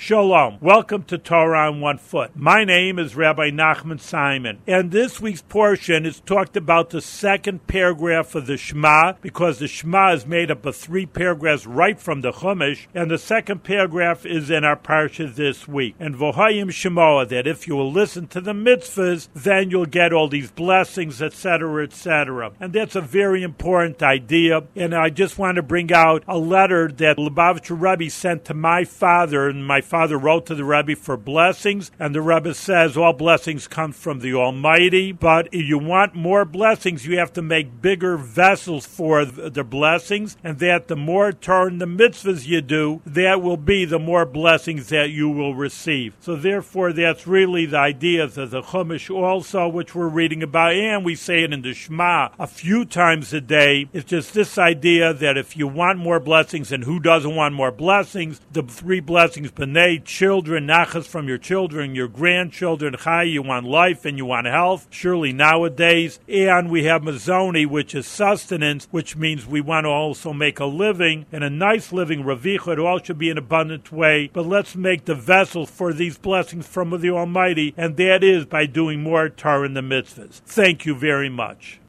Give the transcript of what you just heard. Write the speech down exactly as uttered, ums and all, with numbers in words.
Shalom. Welcome to Torah on One Foot. My name is Rabbi Nachman Simon, and this week's portion is talked about the second paragraph of the Shema, because the Shema is made up of three paragraphs right from the Chumash, and the second paragraph is in our parsha this week. And Vohayim Shemoah, that if you will listen to the mitzvahs, then you'll get all these blessings, et cetera, et cetera. And that's a very important idea, and I just want to bring out a letter that Lubavitcher Rebbe sent to my father, and my father wrote to the Rebbe for blessings, and the Rebbe says all blessings come from the Almighty, but if you want more blessings, you have to make bigger vessels for the blessings, and that the more Torah and the mitzvahs you do, that will be the more blessings that you will receive. So therefore, that's really the idea of the Chumash also, which we're reading about, and we say it in the Shema a few times a day. It's just this idea that if you want more blessings, and who doesn't want more blessings, the three blessings, B'nai, children, nachas from your children, your grandchildren, chai, you want life and you want health, surely nowadays, and we have mazoni, which is sustenance, which means we want to also make a living, and a nice living, ravicha, it all should be an abundant way, but let's make the vessels for these blessings from the Almighty, and that is by doing more Torah in the mitzvahs. Thank you very much.